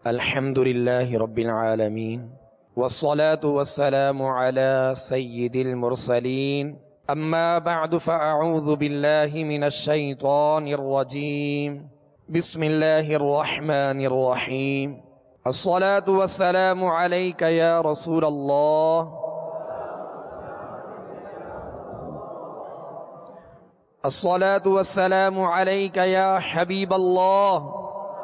الحمد لله رب العالمين والصلاة والسلام على سيد المرسلين أما بعد فأعوذ بالله من الشيطان الرجيم بسم الله الرحمن الرحيم الصلاة والسلام عليك يا رسول الله الصلاة والسلام عليك يا حبيب الله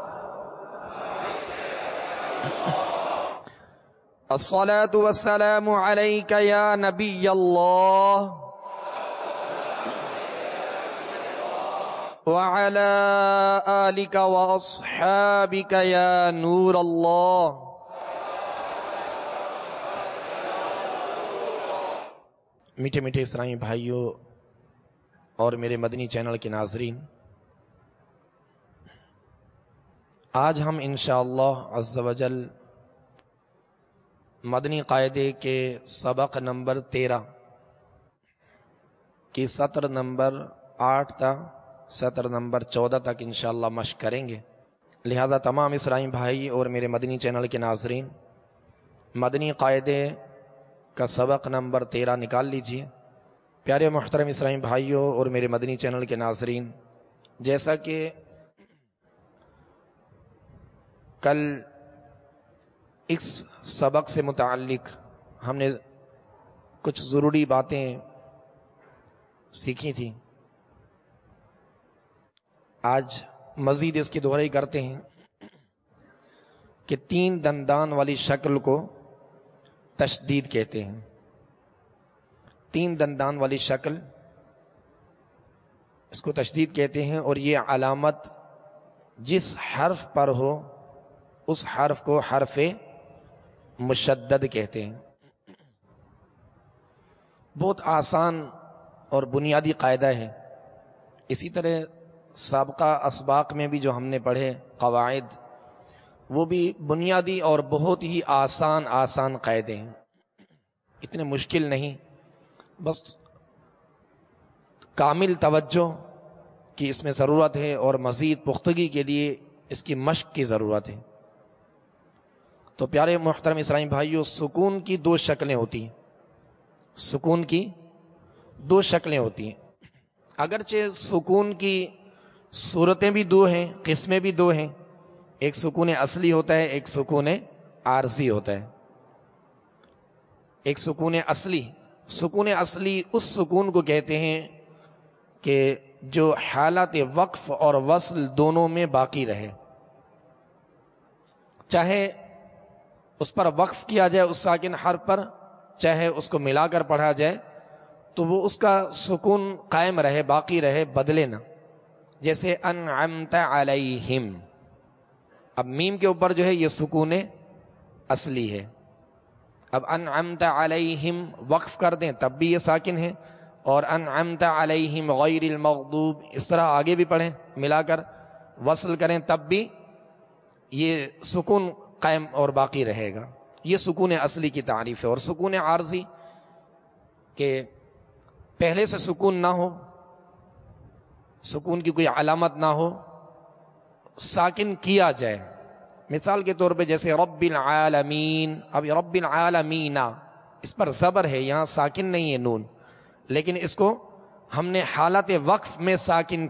الصلاة والسلام عليك يا نبي الله وعلى آلك وأصحابك يا نور الله. میٹھے میٹھے اسلامی بھائیوں اور میرے مدنی چینل کے ناظرین، آج ہم انشاءاللہ عز و جل مدنی قاعدے کے سبق نمبر 13 کی سطر نمبر 8 تا سطر نمبر 14 تک انشاءاللہ مشق کریں گے. لہذا تمام اسلامی بھائی اور میرے مدنی چینل کے ناظرین مدنی قاعدے کا سبق نمبر 13 نکال لیجئے. پیارے محترم اسلامی بھائیوں اور میرے مدنی چینل کے ناظرین، جیسا کہ کل اس سبق سے متعلق ہم نے کچھ ضروری باتیں سیکھی تھی، آج مزید اس کی دہرائی کرتے ہیں کہ 3 دندان والی شکل کو تشدید کہتے ہیں. 3 دندان والی شکل اس کو تشدید کہتے ہیں، اور یہ علامت جس حرف پر ہو اس حرف کو حرف مشدد کہتے ہیں. بہت آسان اور بنیادی قاعدہ ہے. اسی طرح سابقہ اسباق میں بھی جو ہم نے پڑھے قواعد، وہ بھی بنیادی اور بہت ہی آسان قاعدے ہیں، اتنے مشکل نہیں. بس کامل توجہ کی اس میں ضرورت ہے اور مزید پختگی کے لیے اس کی مشق کی ضرورت ہے. تو پیارے محترم اسلامی بھائیوں، سکون کی 2 شکلیں ہوتی ہیں. سکون کی 2 شکلیں ہوتی ہیں. اگرچہ سکون کی صورتیں بھی 2 ہیں، قسمیں بھی 2 ہیں. ایک سکون اصلی ہوتا ہے، ایک سکون عارضی ہوتا ہے. ایک سکون اصلی اس سکون کو کہتے ہیں کہ جو حالت وقف اور وصل دونوں میں باقی رہے، چاہے اس پر وقف کیا جائے اس ساکن حرف پر، چاہے اس کو ملا کر پڑھا جائے، تو وہ اس کا سکون قائم رہے، باقی رہے، بدلے نہ. جیسے انعمت علیہم، اب میم کے اوپر جو ہے یہ سکون اصلی ہے. اب انعمت علیہم وقف کر دیں تب بھی یہ ساکن ہے، اور انعمت علیہم غیر المغضوب اس طرح آگے بھی پڑھیں ملا کر وصل کریں تب بھی یہ سکون قائم اور باقی رہے گا. یہ سکون اصلی کی تعریف ہے. اور سکون عارضی کہ پہلے سے سکون نہ ہو، سکون کی کوئی علامت نہ ہو، ساکن کیا جائے. مثال کے طور پہ جیسے رب العالمین، اب رب العالمین اس پر زبر ہے، یہاں ساکن نہیں ہے نون، لیکن اس کو ہم نے حالت وقف میں ساکن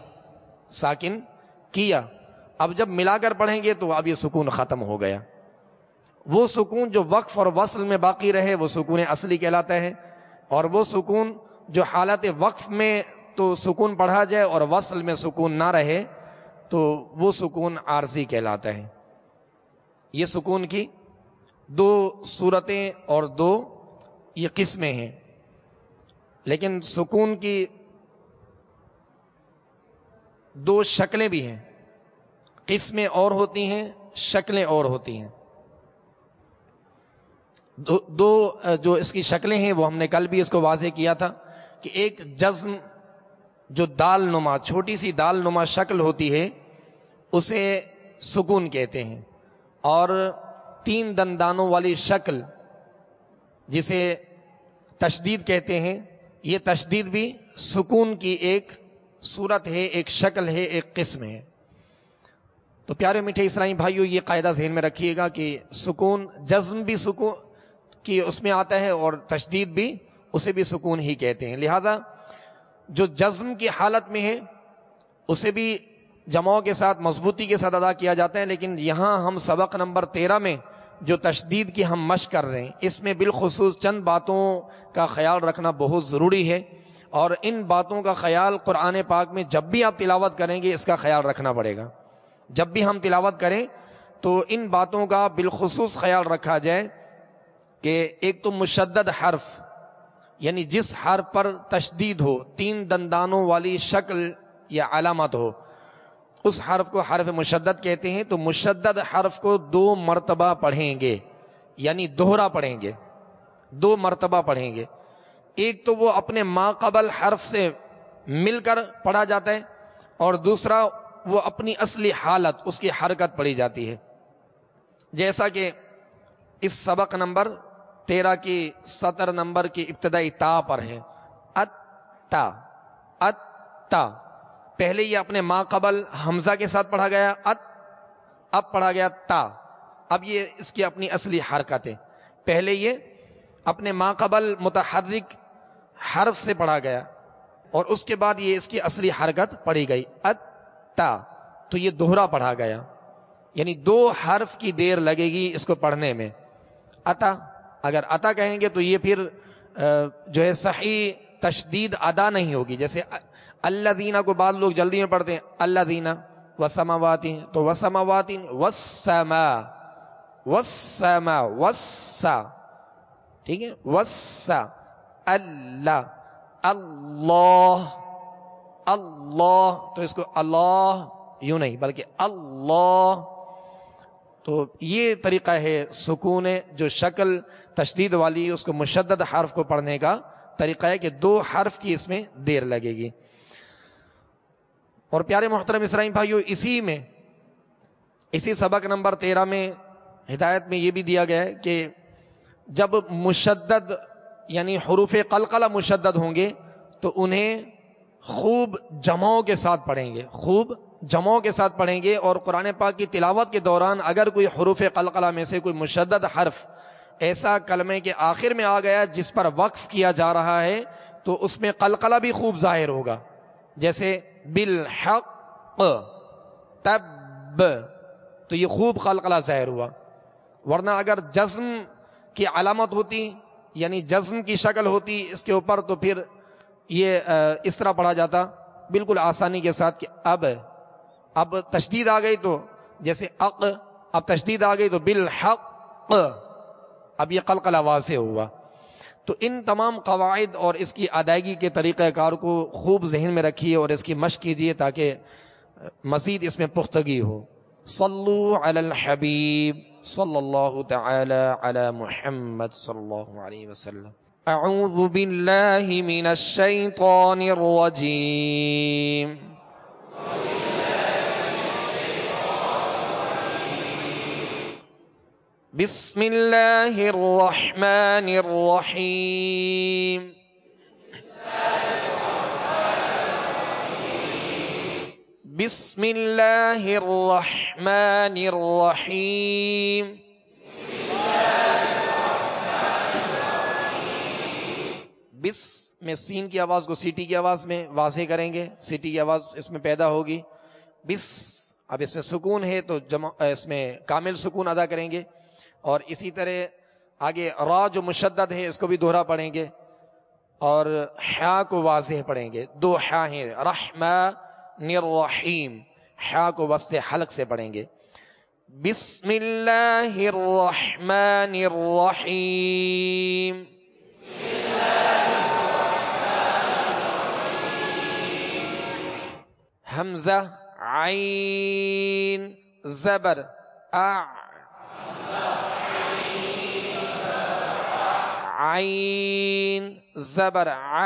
کیا. اب جب ملا کر پڑھیں گے تو اب یہ سکون ختم ہو گیا. وہ سکون جو وقف اور وصل میں باقی رہے وہ سکون اصلی کہلاتا ہے، اور وہ سکون جو حالت وقف میں تو سکون پڑھا جائے اور وصل میں سکون نہ رہے تو وہ سکون عارضی کہلاتا ہے. یہ سکون کی 2 صورتیں اور 2 یہ قسمیں ہیں. لیکن سکون کی 2 شکلیں بھی ہیں، قسمیں اور ہوتی ہیں، شکلیں اور ہوتی ہیں. 2 جو اس کی شکلیں ہیں وہ ہم نے کل بھی اس کو واضح کیا تھا کہ ایک جزم جو دال نما، چھوٹی سی دال نما شکل ہوتی ہے اسے سکون کہتے ہیں، اور 3 دندانوں والی شکل جسے تشدید کہتے ہیں، یہ تشدید بھی سکون کی ایک صورت ہے، ایک شکل ہے، ایک قسم ہے. تو پیارے میٹھے اسلامی بھائیوں، یہ قاعدہ ذہن میں رکھیے گا کہ سکون، جزم بھی سکون کی اس میں آتا ہے اور تشدید بھی اسے بھی سکون ہی کہتے ہیں. لہذا جو جزم کی حالت میں ہے اسے بھی جماؤں کے ساتھ مضبوطی کے ساتھ ادا کیا جاتا ہے، لیکن یہاں ہم سبق نمبر 13 میں جو تشدید کی ہم مشق کر رہے ہیں، اس میں بالخصوص چند باتوں کا خیال رکھنا بہت ضروری ہے، اور ان باتوں کا خیال قرآن پاک میں جب بھی آپ تلاوت کریں گے اس کا خیال رکھنا پڑے گا. جب بھی ہم تلاوت کریں تو ان باتوں کا بالخصوص خیال رکھا جائے کہ ایک تو مشدد حرف، یعنی جس حرف پر تشدید ہو، 3 دندانوں والی شکل یا علامت ہو، اس حرف کو حرف مشدد کہتے ہیں. تو مشدد حرف کو 2 مرتبہ پڑھیں گے، یعنی دوہرا پڑھیں گے، 2 مرتبہ پڑھیں گے. ایک تو وہ اپنے ما قبل حرف سے مل کر پڑھا جاتا ہے، اور دوسرا وہ اپنی اصلی حالت، اس کی حرکت پڑھی جاتی ہے. جیسا کہ اس سبق نمبر 13 کی سطر نمبر کی ابتدائی تا پر ہے، اتا اتا. پہلے یہ اپنے ما قبل حمزہ کے ساتھ پڑھا گیا ات، اب پڑھا گیا تا. اب یہ اس کی اپنی اصلی حرکت ہے. پہلے یہ اپنے ما قبل متحرک حرف سے پڑھا گیا اور اس کے بعد یہ اس کی اصلی حرکت پڑھی گئی اتا. تو یہ دوہرا پڑھا گیا، یعنی 2 حرف کی دیر لگے گی اس کو پڑھنے میں. اتا، اگر اتا کہیں گے تو یہ پھر جو ہے صحیح تشدید ادا نہیں ہوگی. جیسے الذین کو بعض لوگ جلدی میں پڑھتے ہیں الذین والسماوات، تو والسماوات والسماء، والسماء والسا، ٹھیک ہے، والسا، اللہ اللہ اللہ. تو اس کو اللہ یوں نہیں بلکہ اللہ. تو یہ طریقہ ہے سکون، جو شکل تشدید والی اس کو مشدد حرف کو پڑھنے کا طریقہ ہے کہ 2 حرف کی اس میں دیر لگے گی. اور پیارے محترم اسلامی بھائیو، اسی سبق نمبر 13 میں ہدایت میں یہ بھی دیا گیا ہے کہ جب مشدد یعنی حروف قلقلہ مشدد ہوں گے تو انہیں خوب جماؤں کے ساتھ پڑھیں گے، خوب جماؤں کے ساتھ پڑھیں گے. اور قرآن پاک کی تلاوت کے دوران اگر کوئی حروف قلقلہ میں سے کوئی مشدد حرف ایسا کلمے کے آخر میں آ گیا جس پر وقف کیا جا رہا ہے تو اس میں قلقلہ بھی خوب ظاہر ہوگا. جیسے بالحق، تب، تو یہ خوب قلقلہ ظاہر ہوا. ورنہ اگر جزم کی علامت ہوتی، یعنی جزم کی شکل ہوتی اس کے اوپر، تو پھر یہ اس طرح پڑھا جاتا بالکل آسانی کے ساتھ کہ اب تشدید آ گئی تو جیسے اق، اب تشدید آ گئی تو بالحق، اب یہ قلقلہ واضح ہوا. تو ان تمام قواعد اور اس کی ادائیگی کے طریقہ کار کو خوب ذہن میں رکھیے اور اس کی مشق کیجیے تاکہ مزید اس میں پختگی ہو. صلو علی الحبیب صلی اللہ تعالی علی محمد صلی اللہ علیہ وسلم. اعوذ باللہ من الشیطان الرجیم. بسم اللہ الرحمن الرحیم. بسم اللہ الرحمن الرحیم. بس میں سین کی آواز کو سیٹی کی آواز میں واضح کریں گے، سیٹی کی آواز اس میں پیدا ہوگی. بس، اب اس میں سکون ہے تو اس میں کامل سکون ادا کریں گے. اور اسی طرح آگے را جو مشدد ہے اس کو بھی دوہرا پڑھیں گے اور حا کو واضح پڑھیں گے. 2 حا ہیں، رحمن الرحیم، حا کو وسط حلق سے پڑھیں گے. بسم اللہ الرحمن الرحیم. حمزہ عین زبر عین زبر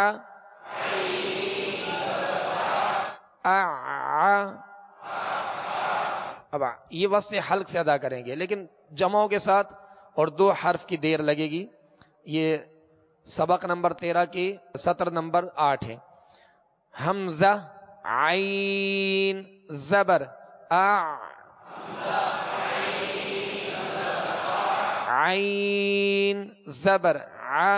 اب یہ وسط حلق سے ادا کریں گے لیکن جمعوں کے ساتھ اور 2 حرف کی دیر لگے گی. یہ سبق نمبر 13 کی سطر نمبر 8 ہے. حمزہ عین زبر عین زبر ع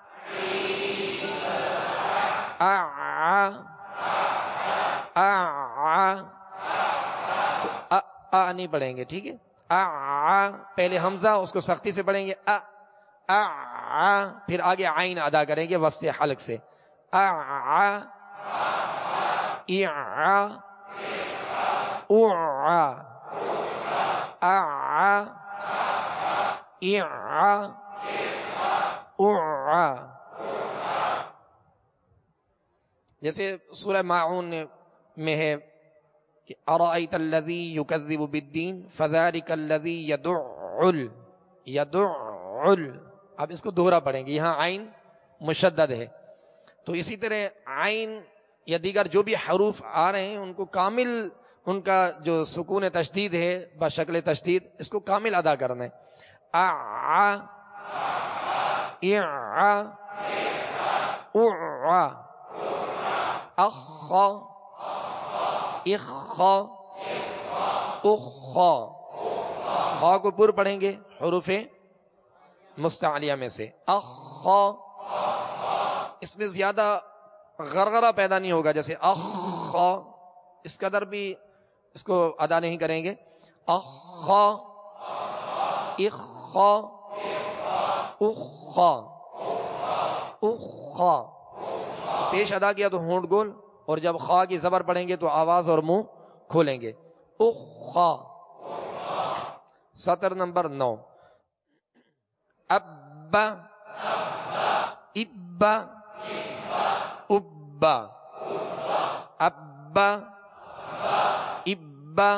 تو نہیں پڑھیں گے، ٹھیک ہے؟ پہلے حمزہ اس کو سختی سے پڑھیں گے، پھر آگے عین ادا کریں گے وسط حلق سے، جیسے سورہ ماعون میں ہے کہ ارأیت الذی یکذب بالدین فذلک الذی یدع، اب اس کو دوہرا پڑھیں گے، یہاں عین مشدد ہے، تو اسی طرح عین یا دیگر جو بھی حروف آ رہے ہیں ان کو کامل، ان کا جو سکون تشدید ہے بشکل تشدید، اس کو کامل ادا کرنا ہے، خا کو پر پڑھیں گے حروف مستعلیہ میں سے، اس میں زیادہ غرغرہ پیدا نہیں ہوگا، جیسے اس قدر بھی اس کو ادا نہیں کریں گے، پیش ادا کیا تو ہونٹ گول، اور جب خا کی زبر پڑھیں گے تو آواز اور منہ کھولیں گے، سطر نمبر 9، ابا ابا ابا ابا ابا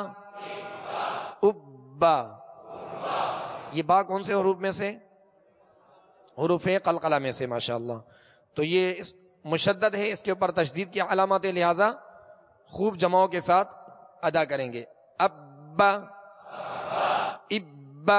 ابا، یہ با کون سے حروف میں سے؟ حروف قلقلہ میں سے، ماشاءاللہ۔ تو یہ مشدد ہے، اس کے اوپر تشدید کی علامات، لہذا خوب جماؤں کے ساتھ ادا کریں گے، ابا ابا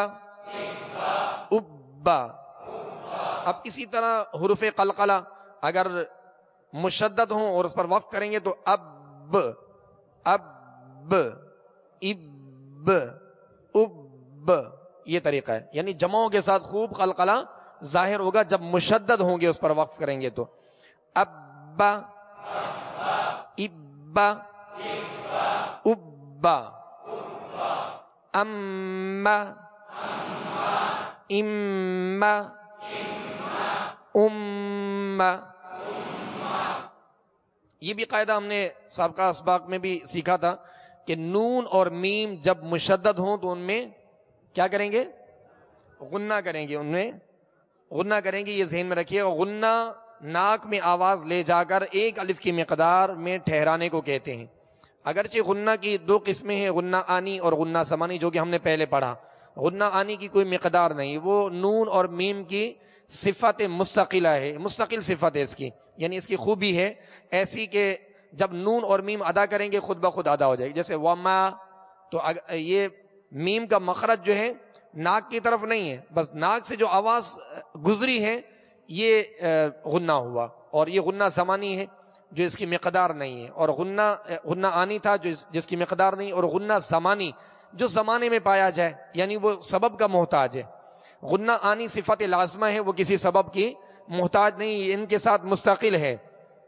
ابا۔ اب اسی طرح حروف قلقلہ اگر مشدد ہوں اور اس پر وقف کریں گے تو اب اب اب اب، یہ طریقہ ہے، یعنی جماؤں کے ساتھ خوب قلقلہ ظاہر ہوگا جب مشدد ہوں گے، اس پر وقف کریں گے تو ابا ابا ابا، اما اما اما۔ یہ بھی قاعدہ ہم نے سابقہ اسباق میں بھی سیکھا تھا کہ نون اور میم جب مشدد ہوں تو ان میں کیا کریں گے؟ غنہ کریں گے، ان میں غنہ کریں گے، یہ ذہن میں رکھیے۔ اور غنہ ناک میں آواز لے جا کر ایک الف کی مقدار میں ٹھہرانے کو کہتے ہیں۔ اگرچہ غنہ کی دو قسمیں ہیں، غنہ آنی اور غنہ سمانی، جو کہ ہم نے پہلے پڑھا۔ غنہ آنی کی کوئی مقدار نہیں، وہ نون اور میم کی صفت مستقلہ ہے، مستقل صفت ہے اس کی، یعنی اس کی خوبی ہے ایسی کہ جب نون اور میم ادا کریں گے خود بخود ادا ہو جائے گی۔ جیسے وما، تو یہ میم کا مخرج جو ہے ناک کی طرف نہیں ہے، بس ناک سے جو آواز گزری ہے یہ غنہ ہوا، اور یہ غنہ زمانی ہے جو اس کی مقدار نہیں ہے، اور غنہ آنی تھا جو جس کی مقدار نہیں، اور غنہ زمانی جو زمانے میں پایا جائے، یعنی وہ سبب کا محتاج ہے۔ غنہ آنی صفت لازمہ ہے، وہ کسی سبب کی محتاج نہیں، ان کے ساتھ مستقل ہے۔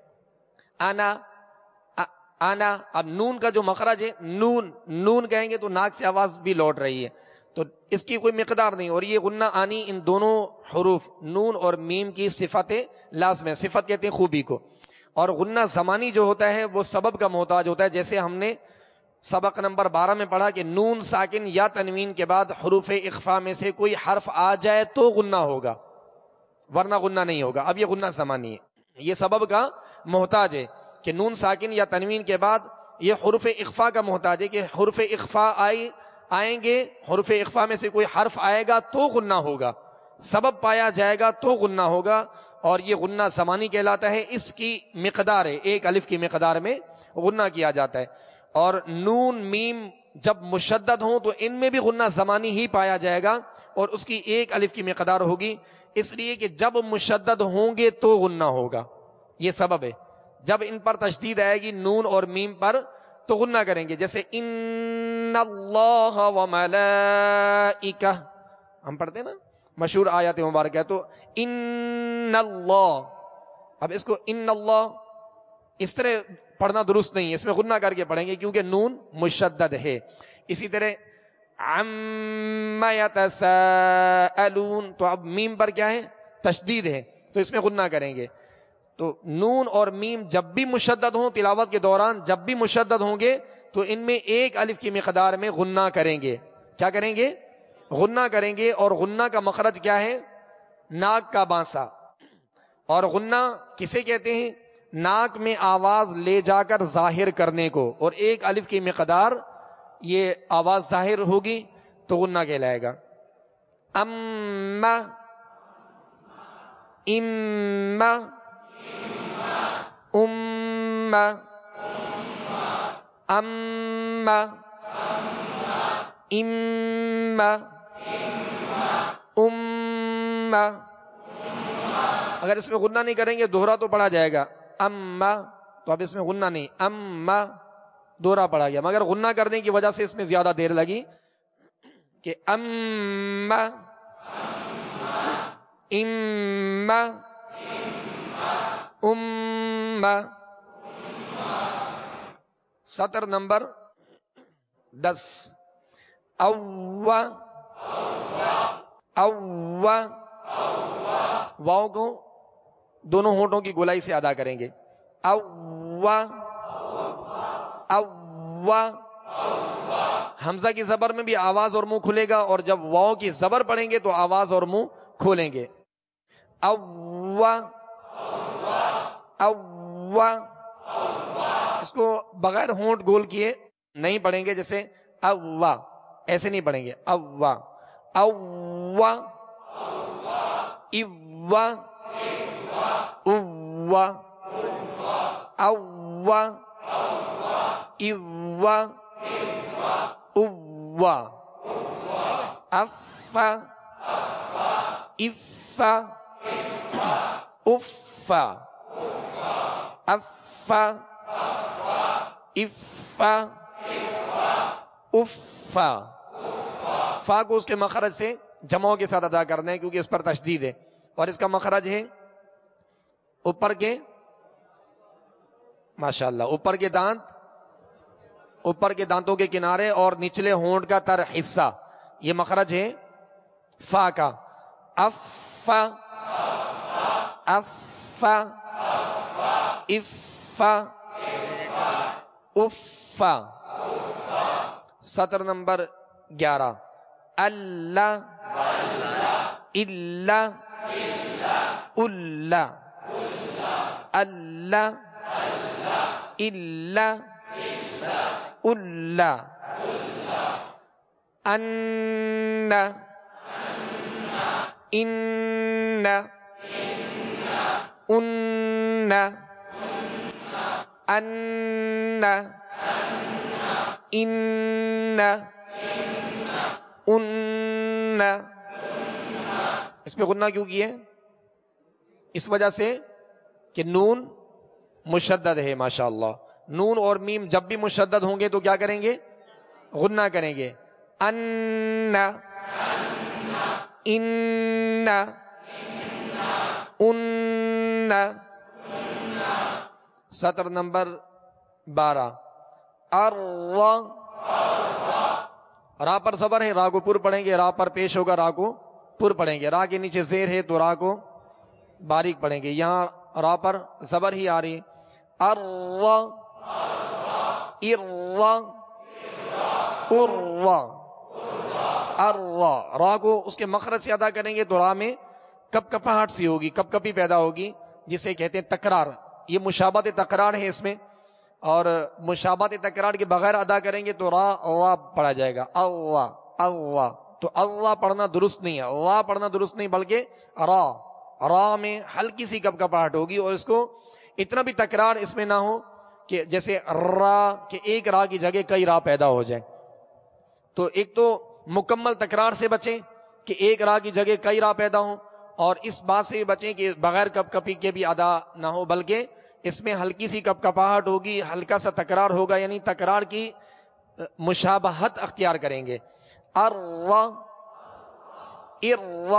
انا انا، اب نون کا جو مخرج ہے، نون کہیں گے تو ناک سے آواز بھی لوٹ رہی ہے، تو اس کی کوئی مقدار نہیں، اور یہ غنہ آنی ان دونوں حروف نون اور میم کی صفت لازم ہے، صفت کہتے ہیں خوبی کو۔ اور غنہ زمانی جو ہوتا ہے وہ سبب کا محتاج ہوتا ہے، جیسے ہم نے سبق نمبر 12 میں پڑھا کہ نون ساکن یا تنوین کے بعد حروف اخفا میں سے کوئی حرف آ جائے تو غنہ ہوگا، ورنہ غنہ نہیں ہوگا۔ اب یہ غنہ زمانی ہے، یہ سبب کا محتاج ہے کہ نون ساکن یا تنوین کے بعد یہ حروف اخفا کا محتاج ہے کہ حروف اخفا آئیں گے، حروف اخفا میں سے کوئی حرف آئے گا تو غنہ ہوگا، سبب پایا جائے گا تو غنہ ہوگا، اور یہ غنہ زمانی کہلاتا ہے۔ اس کی مقدار ہے، ایک الف کی مقدار میں غنہ کیا جاتا ہے۔ اور نون میم جب مشدد ہوں تو ان میں بھی غنہ زمانی ہی پایا جائے گا، اور اس کی ایک الف کی مقدار ہوگی، اس لیے کہ جب مشدد ہوں گے تو غنہ ہوگا، یہ سبب ہے۔ جب ان پر تشدید آئے گی نون اور میم پر تو غنہ کریں گے. جیسے ان اللہ و ملائکہ ہم پڑھتے ہیں نا مشہور آیات مبارکہ, تو ان اللہ, اب اس کو ان اللہ اس طرح پڑھنا درست نہیں ہے, اس میں غنہ کر کے پڑھیں گے کیونکہ نون مشدد ہے. اسی طرح عما یتساءلون, تو اب میم پر کیا ہے تشدید ہے, تو اس میں غنہ کریں گے. تو نون اور میم جب بھی مشدد ہوں تلاوت کے دوران, جب بھی مشدد ہوں گے تو ان میں ایک الف کی مقدار میں غنہ کریں گے. کیا کریں گے؟ غنہ کریں گے. اور غنہ کا مخرج کیا ہے؟ ناک کا بانسا. اور غنہ کسے کہتے ہیں؟ ناک میں آواز لے جا کر ظاہر کرنے کو, اور ایک الف کی مقدار یہ آواز ظاہر ہوگی تو غنہ کہلائے گا. اما, اما, اما, اما, اما, اما. اگر اس میں غنہ نہیں کریں گے دوہرا تو پڑھا جائے گا اما, تو اب اس میں غنہ نہیں, اما دوہرا پڑھا گیا. مگر غنہ کرنے کی وجہ سے اس میں زیادہ دیر لگی کہ اما, اما, اما. سطر نمبر 10. اوّا, اوّا, واو کو دونوں ہونٹوں کی گولائی سے ادا کریں گے. اوّا, اوّا. حمزہ کی زبر میں بھی آواز اور منہ کھلے گا, اور جب واو کی زبر پڑھیں گے تو آواز اور منہ کھولیں گے. اوّا, اوّا. اس کو بغیر ہونٹ گول کیے نہیں پڑھیں گے, جیسے اوّا ایسے نہیں پڑھیں گے. اوّا, اوّا, اوّا, اوّا, اوّا, اوّا, اوّا. افّا, افّا, افّا, افّا, افّا, افّا. فا کو اس کے مخرج سے جمعوں کے ساتھ ادا کرنا ہے کیونکہ اس پر تشدید ہے, اور اس کا مخرج ہے اوپر کے, ماشاءاللہ, اوپر کے دانت, اوپر کے دانتوں کے کنارے اور نچلے ہونٹ کا تر حصہ, یہ مخرج ہے فا کا. افّا, افّا, افّا, افّا. سطر نمبر 11. اللہ, اللہ, اللہ, اللہ, اللہ, اللہ. ان, ان, ان, ان, ان, ان. اس پہ غنہ کیوں کیے؟ اس وجہ سے کہ نون مشدد ہے. ماشاءاللہ, نون اور میم جب بھی مشدد ہوں گے تو کیا کریں گے؟ غنہ کریں گے. ان, ان, ان. سطر نمبر 12. الرا, را پر زبر ہے, را کو پر پڑھیں گے. را پر پیش ہوگا, را کو پر پڑھیں گے. را کے نیچے زیر ہے تو را کو باریک پڑھیں گے. یہاں را پر زبر ہی آ رہی ہے. الرا, ارا, ارا, ارا. را کو اس کے مخرج سے ادا کریں گے تو را میں کپ کپاہٹ سی ہوگی, کپ کپی پیدا ہوگی, جسے کہتے ہیں تکرار. یہ مشابہت تکرار ہے اس میں, اور مشابہت تکرار کے بغیر ادا کریں گے تو را پڑھا جائے گا. اللہ, اللہ. تو اللہ پڑھنا درست نہیں ہے, را پڑھنا درست نہیں, بلکہ را میں ہلکی سی کپ کپاہٹ ہوگی, اور اس کو اتنا بھی تکرار اس میں نہ ہو کہ جیسے را کہ ایک را کی جگہ کئی را پیدا ہو جائے. تو ایک تو مکمل تکرار سے بچیں کہ ایک را کی جگہ کئی را پیدا ہوں, اور اس بات سے بچیں کہ بغیر کپ کپی کے بھی ادا نہ ہو, بلکہ اس میں ہلکی سی کپکپاہٹ ہوگی، ہلکا سا تکرار ہوگا، یعنی تکرار کی مشابہت اختیار کریں گے. ار ار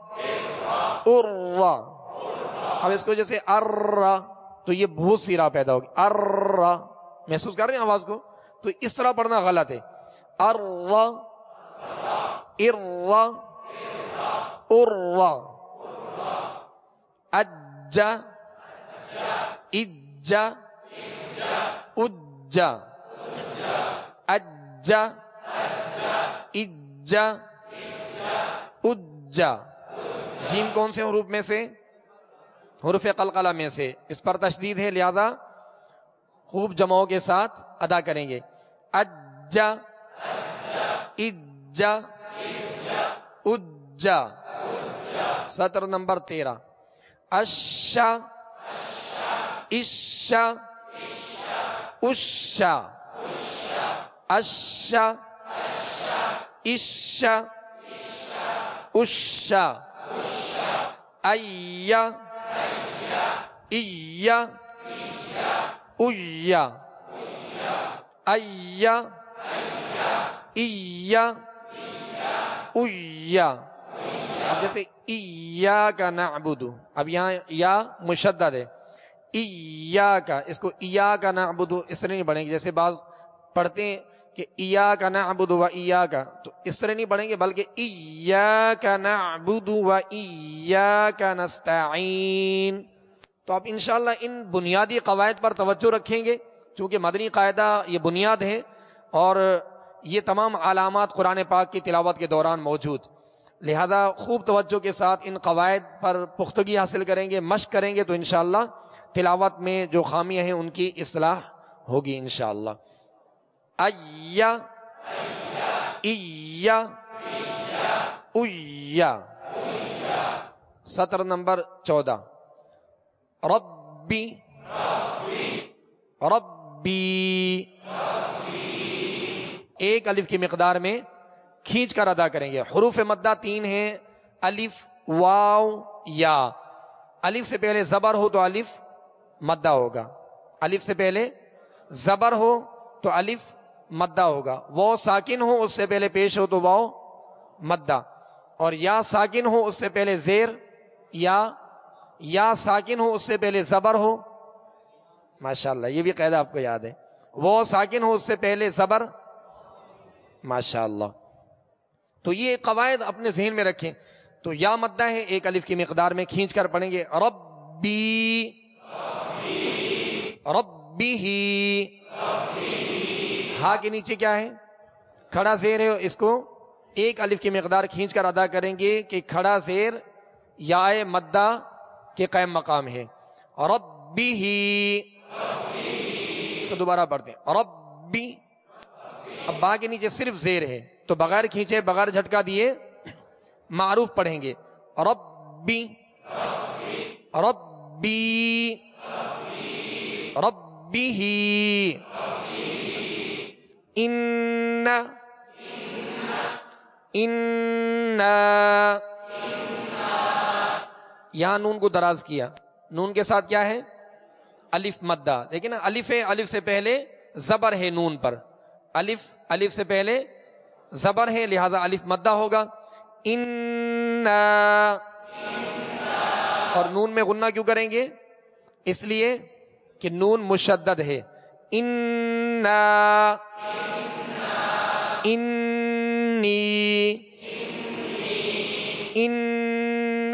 ار. اب اس کو جیسے ار تو یہ بہت سی راہ پیدا ہوگی. ار محسوس کر رہے ہیں آواز کو؟ تو اس طرح پڑھنا غلط ہے. ار ار ار. اج اج اج. اج اج اج. جیم کون سے حروف میں سے؟ حروف قلقلہ میں سے. اس پر تشدید ہے، لہذا خوب جماؤں کے ساتھ ادا کریں گے. اج اج اج. سطر نمبر 13. اش اش اش. اش اش اش. ای ای اوی. ای ای اوی. اب جیسے ایاک نعبد، اب یہاں یا مشدد ہے. ایاک، اس کو ایاک نعبد اس طرح نہیں پڑھیں گے جیسے بعض پڑھتے ہیں کہ ایاک نعبد و ایاک، تو اس طرح نہیں پڑھیں گے، بلکہ ایاک نعبد و ایاک نستعین. تو آپ انشاءاللہ ان بنیادی قواعد پر توجہ رکھیں گے، چونکہ مدنی قاعدہ یہ بنیاد ہے اور یہ تمام علامات قرآن پاک کی تلاوت کے دوران موجود، لہذا خوب توجہ کے ساتھ ان قواعد پر پختگی حاصل کریں گے، مشق کریں گے تو انشاءاللہ تلاوت میں جو خامیاں ہیں ان کی اصلاح ہوگی انشاءاللہ. ایا ایا اویا. سطر نمبر 14. ربی ربی. ایک الف کی مقدار میں کھینچ کر ادا کریں گے. حروف مدہ 3 ہیں، الف واو یا. الف سے پہلے زبر ہو تو الف مدہ ہوگا، الف سے پہلے زبر ہو تو الف مدہ ہوگا. واو ساکن ہو اس سے پہلے پیش ہو تو واو مدہ، اور یا ساکن ہو اس سے پہلے زیر، یا ساکن ہو اس سے پہلے زبر ہو. ماشاءاللہ یہ بھی قاعدہ آپ کو یاد ہے. واو ساکن ہو اس سے پہلے زبر. ماشاءاللہ. تو یہ قواعد اپنے ذہن میں رکھیں. تو یا مدہ ہے، ایک الف کی مقدار میں کھینچ کر پڑھیں گے. ربی ربی ہی. ہا کے نیچے کیا ہے؟ کھڑا زیر ہے، اس کو ایک الف کی مقدار کھینچ کر ادا کریں گے کہ کھڑا زیر یا مدہ کے قائم مقام ہے. ربی ہی. اس کو دوبارہ پڑھتے ہیں. ربی. اب با کے نیچے صرف زیر ہے تو بغیر کھینچے بغیر جھٹکا دیے معروف پڑھیں گے. ربی ربی ربی ہی. ان یہاں نون کو دراز کیا، نون کے ساتھ کیا ہے؟ الف مدہ. دیکھیں نا، الف ہے، الف سے پہلے زبر ہے نون پر. الف سے پہلے زبر ہے لہذا الف مدہ ہوگا. ان. اور نون میں غنہ کیوں کریں گے؟ اس لیے کہ نون مشدد ہے. ان انی ان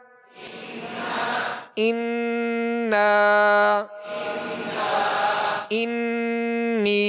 ان انی.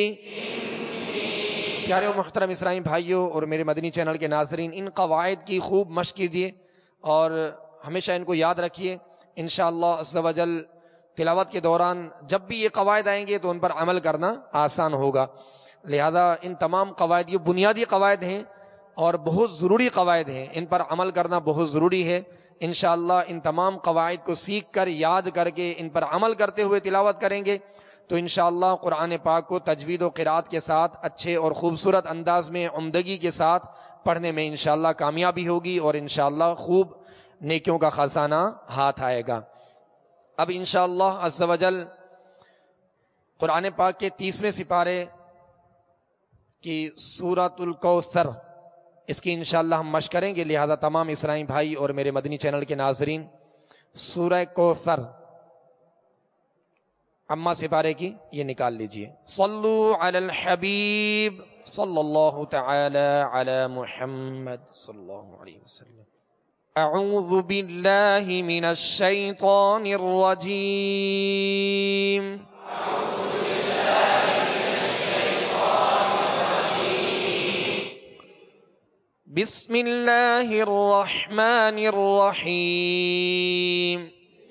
پیارے و محترم اسرائیل بھائیوں اور میرے مدنی چینل کے ناظرین، ان قواعد کی خوب مشق کیجیے اور ہمیشہ ان کو یاد رکھیے. انشاءاللہ عز و جل تلاوت کے دوران جب بھی یہ قواعد آئیں گے تو ان پر عمل کرنا آسان ہوگا. لہذا ان تمام قواعد یہ بنیادی قواعد ہیں اور بہت ضروری قواعد ہیں، ان پر عمل کرنا بہت ضروری ہے. انشاءاللہ ان تمام قواعد کو سیکھ کر، یاد کر کے، ان پر عمل کرتے ہوئے تلاوت کریں گے تو انشاءاللہ قرآن پاک کو تجوید و قرات کے ساتھ اچھے اور خوبصورت انداز میں عمدگی کے ساتھ پڑھنے میں انشاءاللہ کامیابی ہوگی اور انشاءاللہ خوب نیکیوں کا خزانہ ہاتھ آئے گا. اب انشاءاللہ عز و جل قرآن پاک کے 30ویں سپارے کی سورۃ الکوثر، اس کی انشاءاللہ ہم مشق کریں گے، لہذا تمام اسرائیلی بھائی اور میرے مدنی چینل کے ناظرین سورہ کوثر اما سپارے کی یہ نکال لیجئے۔ صلو علی الحبیب صلی اللہ تعالی علی محمد صلی اللہ علیہ وسلم۔ اعوذ باللہ من الشیطان الرجیم۔ بسم اللہ الرحمن الرحیم۔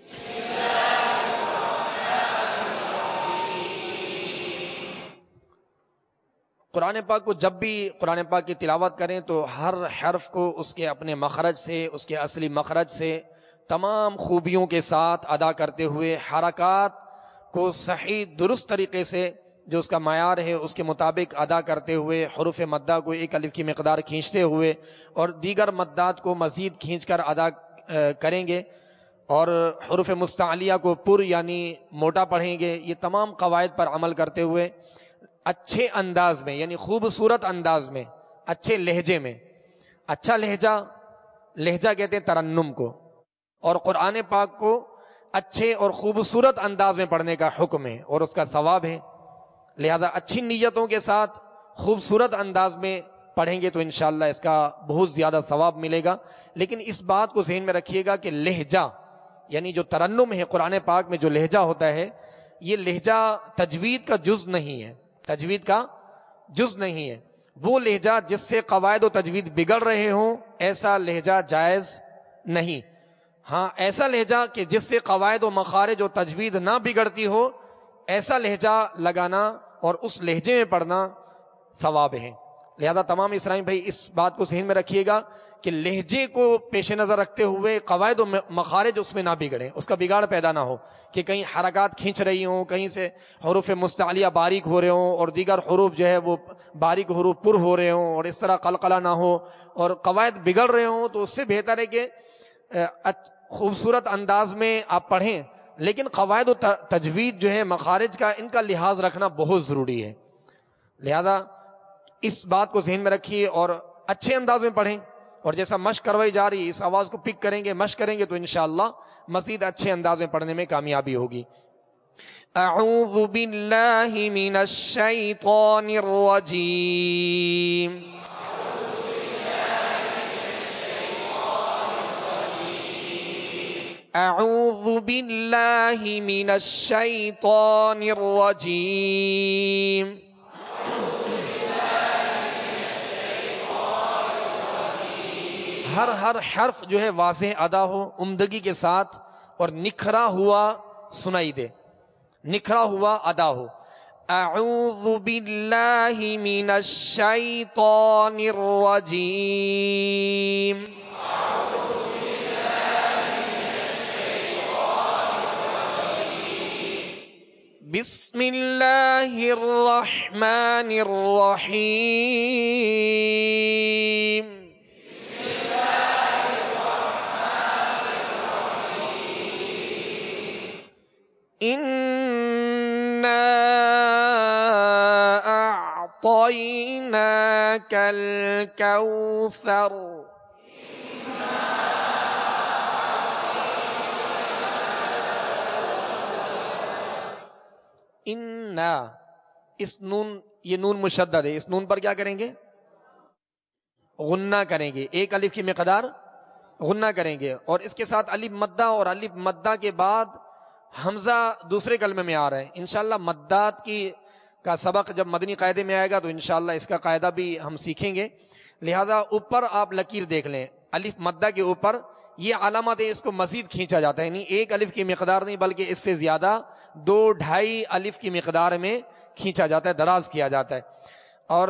قرآن پاک کو جب بھی قرآن پاک کی تلاوت کریں تو ہر حرف کو اس کے اپنے مخرج سے، اس کے اصلی مخرج سے تمام خوبیوں کے ساتھ ادا کرتے ہوئے، حرکات کو صحیح درست طریقے سے جو اس کا معیار ہے اس کے مطابق ادا کرتے ہوئے، حروف مدہ کو ایک الف کی مقدار کھینچتے ہوئے اور دیگر مدات کو مزید کھینچ کر ادا کریں گے، اور حروف مستعلیہ کو پر یعنی موٹا پڑھیں گے۔ یہ تمام قواعد پر عمل کرتے ہوئے اچھے انداز میں، یعنی خوبصورت انداز میں، اچھے لہجے میں، اچھا لہجہ کہتے ہیں ترنم کو، اور قرآن پاک کو اچھے اور خوبصورت انداز میں پڑھنے کا حکم ہے اور اس کا ثواب ہے۔ لہذا اچھی نیتوں کے ساتھ خوبصورت انداز میں پڑھیں گے تو انشاءاللہ اس کا بہت زیادہ ثواب ملے گا۔ لیکن اس بات کو ذہن میں رکھیے گا کہ لہجہ یعنی جو ترنم ہے قرآن پاک میں جو لہجہ ہوتا ہے، یہ لہجہ تجوید کا جز نہیں ہے، تجوید کا جز نہیں ہے۔ وہ لہجہ جس سے قواعد و تجوید بگڑ رہے ہوں ایسا لہجہ جائز نہیں۔ ہاں ایسا لہجہ کہ جس سے قواعد و مخارج و تجوید نہ بگڑتی ہو، ایسا لہجہ لگانا اور اس لہجے میں پڑھنا ثواب ہے۔ لہذا تمام اسرائیلی بھائی اس بات کو ذہن میں رکھیے گا کہ لہجے کو پیش نظر رکھتے ہوئے قواعد و مخارج اس میں نہ بگڑیں، اس کا بگاڑ پیدا نہ ہو کہ کہیں حرکات کھینچ رہی ہوں، کہیں سے حروف مستعلیہ باریک ہو رہے ہوں اور دیگر حروف جو ہے وہ باریک حروف پر ہو رہے ہوں اور اس طرح قلقلہ نہ ہو اور قواعد بگڑ رہے ہوں۔ تو اس سے بہتر ہے کہ خوبصورت انداز میں آپ پڑھیں، لیکن قواعد و تجوید جو ہے مخارج کا، ان کا لحاظ رکھنا بہت ضروری ہے۔ لہذا اس بات کو ذہن میں رکھیے اور اچھے انداز میں پڑھیں، اور جیسا مشق کروائی جا رہی ہے اس آواز کو پک کریں گے، مشق کریں گے تو انشاءاللہ مزید اچھے انداز میں پڑھنے میں کامیابی ہوگی۔ اعوذ باللہ من الشیطان الرجیم۔ اعوذ باللہ من الشیطان الرجیم۔ ہر حرف جو ہے واضح ادا ہو، عمدگی کے ساتھ اور نکھرا ہوا سنائی دے، نکھرا ہوا ادا ہو۔ اعوذ باللہ من الشیطان الرجیم۔ بسم اللہ الرحمن الرحیم۔ اِنَّا أَعْطَيْنَاكَ الْكَوْثَرَ۔ اِنَّا، اس نون، یہ نون مشدد ہے، اس نون پر کیا کریں گے؟ غنہ کریں گے، ایک الف کی مقدار غنہ کریں گے، اور اس کے ساتھ الف مدہ، اور الف مدہ کے بعد حمزہ دوسرے کلمے میں آ رہا ہے۔ انشاءاللہ مدات کا سبق جب مدنی قاعدے میں آئے گا تو انشاءاللہ اس کا قاعدہ بھی ہم سیکھیں گے۔ لہذا اوپر آپ لکیر دیکھ لیں، الف مدہ کے اوپر یہ علامت ہے، اس کو مزید کھینچا جاتا ہے، یعنی ایک الف کی مقدار نہیں بلکہ اس سے زیادہ 2-2.5 الف کی مقدار میں کھینچا جاتا ہے، دراز کیا جاتا ہے۔ اور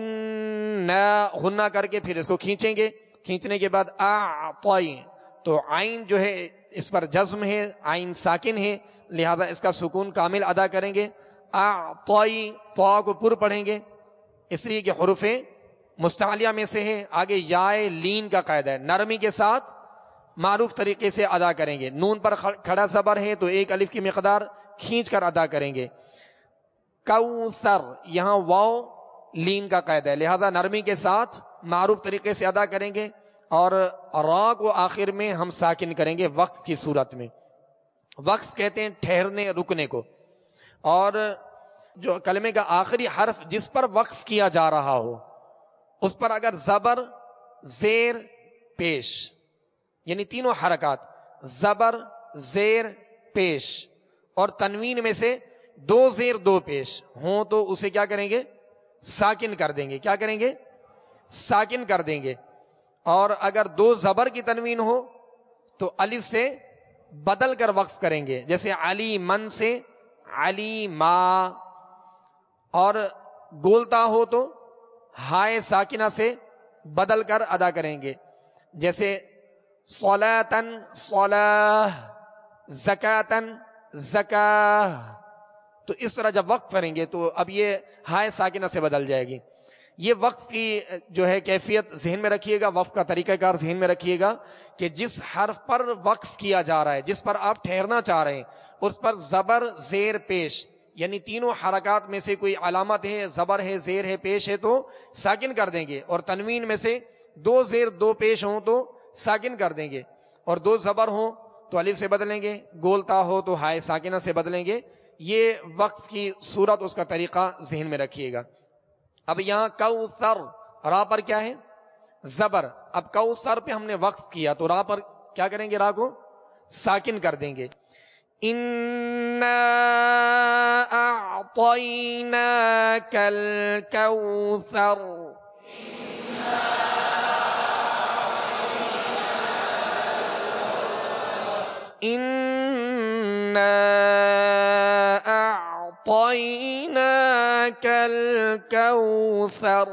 غنہ کر کے پھر اس کو کھینچیں گے، کھینچنے کے بعد اعطی، تو عین جو ہے اس پر جزم ہے، عین ساکن ہے، لہذا اس کا سکون کامل ادا کریں گے۔ اعطی، طا کو پر پڑھیں گے اس لیے کہ حروف مستعلیہ میں سے ہے۔ آگے یا لین کا قاعدہ ہے، نرمی کے ساتھ معروف طریقے سے ادا کریں گے. نون پر کھڑا زبر ہے تو ایک الف کی مقدار کھینچ کر ادا کریں گے. کوثر یہاں واو لین کا قید ہے، لہذا نرمی کے ساتھ معروف طریقے سے ادا کریں گے. اور را کو آخر میں ہم ساکن کریں گے وقف کی صورت میں. وقف کہتے ہیں ٹھہرنے رکنے کو. اور جو کلمے کا آخری حرف جس پر وقف کیا جا رہا ہو اس پر اگر زبر زیر پیش یعنی تینوں حرکات زبر زیر پیش اور تنوین میں سے دو زیر دو پیش ہوں تو اسے کیا کریں گے؟ ساکن کر دیں گے. کیا کریں گے؟ ساکن کر دیں گے. اور اگر دو زبر کی تنوین ہو تو الف سے بدل کر وقف کریں گے، جیسے علی من سے علی ما. اور گولتا ہو تو ہائے ساکنہ سے بدل کر ادا کریں گے، جیسے صلاتن صلاح زکاتن زکاہ. تو اس طرح جب وقف کریں گے تو اب یہ ہائے ساکنہ سے بدل جائے گی. یہ وقف کی جو ہے کیفیت ذہن میں رکھیے گا، وقف کا طریقہ کار ذہن میں رکھیے گا کہ جس حرف پر وقف کیا جا رہا ہے، جس پر آپ ٹھہرنا چاہ رہے ہیں، اس پر زبر زیر پیش یعنی تینوں حرکات میں سے کوئی علامت ہے، زبر ہے زیر ہے پیش ہے تو ساکن کر دیں گے. اور تنوین میں سے دو زیر دو پیش ہوں تو ساکن کر دیں گے. اور دو زبر ہوں تو الف سے بدلیں گے، گولتا ہو تو ہائے ساکنہ سے بدلیں گے. یہ وقف کی صورت، اس کا طریقہ ذہن میں رکھیے گا. اب یہاں کوثر را پر کیا ہے؟ زبر. اب کوثر پہ ہم نے وقف کیا تو را پر کیا کریں گے؟ را کو ساکن کر دیں گے. اِنَّا أَعْطَيْنَاكَ الْكَوْثَرَ. إِنَّا أَعْطَيْنَاكَ الْكَوْثَرَ.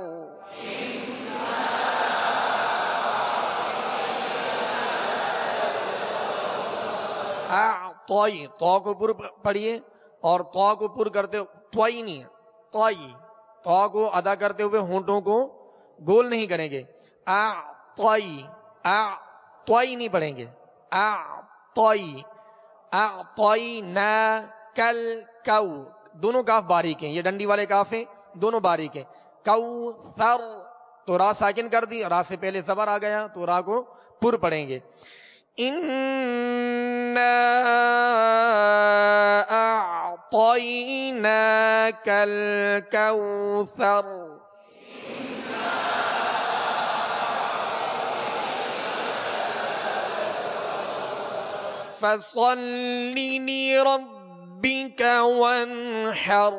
اعطی تو کو پر پڑھیے اور تو کو پر کرتے توئی نہیں توئی تو کو ادا کرتے ہوئے ہونٹوں کو گول نہیں کریں گے. اعطی توئی نہیں پڑھیں گے. اعطی اعطینا کل کو دونوں کاف باریک ہیں، یہ ڈنڈی والے کاف ہیں دونوں باریک ہیں. کوثر تو را ساکن کر دی، را سے پہلے زبر آ گیا تو را کو پر پڑھیں گے. اِنَّا أَعْطَيْنَاكَ الْكَوْثَرَ. فَصَلِّ لِرَبِّكَ وَانْحَرْ.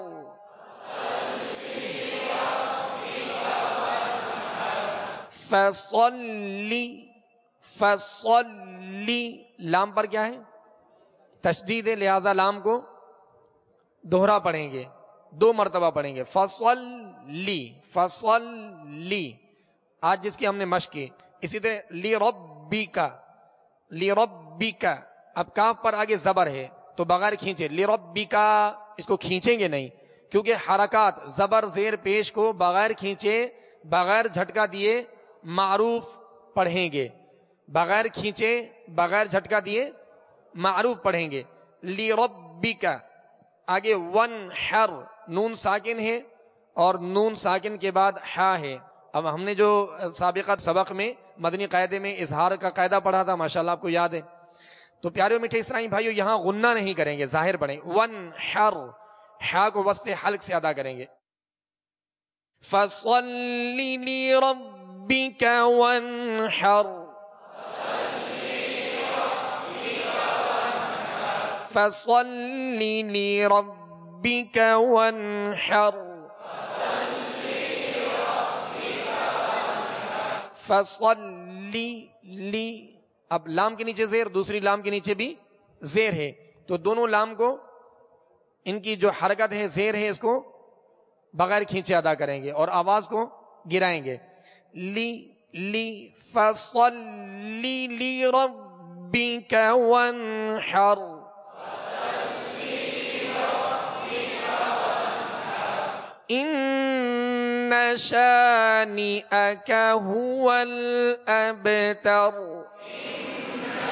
فَصَلِّ لام پر کیا ہے؟ تشدید ہے، لہذا لام کو دوہرا پڑھیں گے، دو مرتبہ پڑھیں گے. فصلی آج جس کی ہم نے مشق کی. اسی طرح لیربیکا اب کاف پر آگے زبر ہے تو بغیر کھینچے لیربیکا اس کو کھینچیں گے نہیں، کیونکہ حرکات زبر زیر پیش کو بغیر کھینچے بغیر جھٹکا دیے معروف پڑھیں گے، بغیر کھینچے بغیر جھٹکا دیے معروف پڑھیں گے. لیربیکا آگے وانحر نون ساکن ہے اور نون ساکن کے بعد ہا ہے. اب ہم نے جو سابقہ سبق میں مدنی قاعدے میں اظہار کا قاعدہ پڑھا تھا، ماشاءاللہ آپ کو یاد ہے. تو پیارے میٹھے اسرائیلی بھائیو یہاں غنہ نہیں کریں گے، ظاہر پڑھیں. وانحر ہا کو وسط حلق سے ادا کریں گے. فصل لربک وانحر. فصل لربک وانحر. فصل لی اب لام کے نیچے زیر، دوسری لام کے نیچے بھی زیر ہے تو دونوں لام کو ان کی جو حرکت ہے زیر ہے اس کو بغیر کھینچے ادا کریں گے اور آواز کو گرائیں گے. لی فصل لربک وانحر. ان شانئک هو الابتر.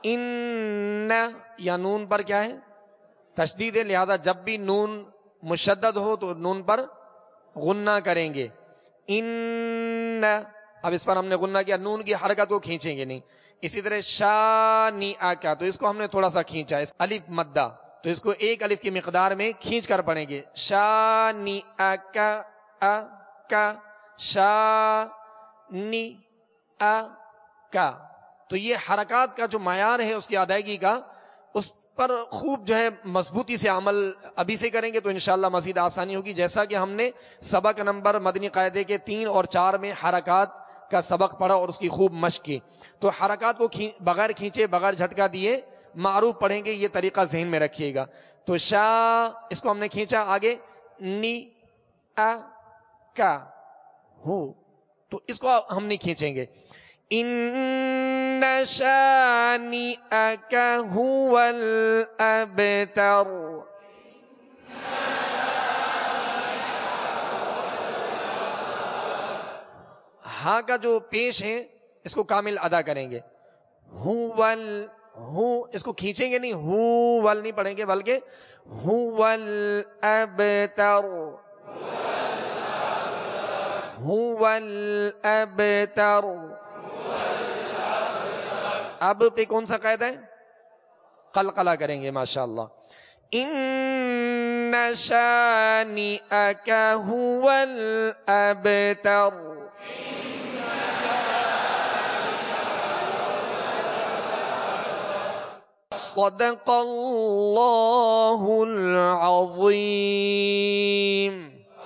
ان یا نون پر کیا ہے تشدید ہے، لہذا جب بھی نون مشدد ہو تو نون پر غنہ کریں گے. ان اب اس پر ہم نے غنہ کیا، نون کی حرکت کو کھینچیں گے نہیں. اسی طرح شانی کا تو اس کو ہم نے تھوڑا سا کھینچا، الف مدہ تو اس کو ایک الف کی مقدار میں کھینچ کر پڑھیں گے. شانی کا شانی کا. تو یہ حرکات کا جو معیار ہے اس کی ادائیگی کا، اس پر خوب جو ہے مضبوطی سے عمل ابھی سے کریں گے تو انشاءاللہ مزید آسانی ہوگی. جیسا کہ ہم نے سبق نمبر مدنی قاعدے کے 3 اور 4 میں حرکات کا سبق پڑھا اور اس کی خوب مشق کی. تو حرکات کو بغیر کھینچے بغیر جھٹکا دیے معروف پڑھیں گے، یہ طریقہ ذہن میں رکھیے گا. تو شا اس کو ہم نے کھینچا، آگے نی کا ہو تو اس کو ہم نہیں کھینچیں گے. ان شانئک هو الابتر. ہاں کا جو پیش ہے اس کو کامل ادا کریں گے. ہو اس کو کھینچیں گے نہیں، ہو ول نہیں پڑھیں گے بلکہ هو الابتر هو الابتر. اب پہ کون سا قید ہے؟ قلقلہ کریں گے ماشاءاللہ. ان شانئک هو الابتر. صدق اللہ العظیم.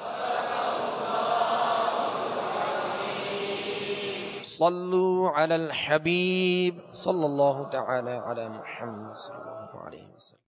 صلوا علی الحبیب صلی اللہ تعالی علی محمد صلی اللہ علیہ وسلم.